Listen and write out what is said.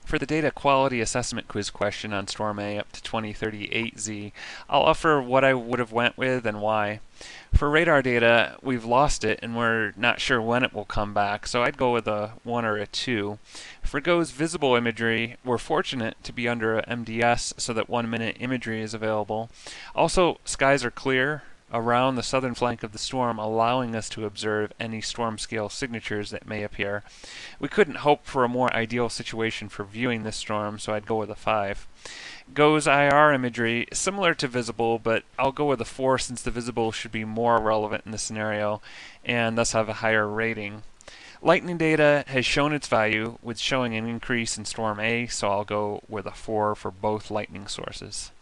For the data quality assessment quiz question on Storm A up to 2038Z, I'll offer what I would have went with and why. For radar data, we've lost it and we're not sure when it will come back, so I'd go with a 1 or a 2. For GOES visible imagery, we're fortunate to be under a MDS so that 1-minute imagery is available. Also, skies are clear around the southern flank of the storm, allowing us to observe any storm scale signatures that may appear. We couldn't hope for a more ideal situation for viewing this storm, so I'd go with a 5. GOES IR imagery, similar to visible, but I'll go with a 4 since the visible should be more relevant in this scenario and thus have a higher rating. Lightning data has shown its value with showing an increase in Storm A, so I'll go with a 4 for both lightning sources.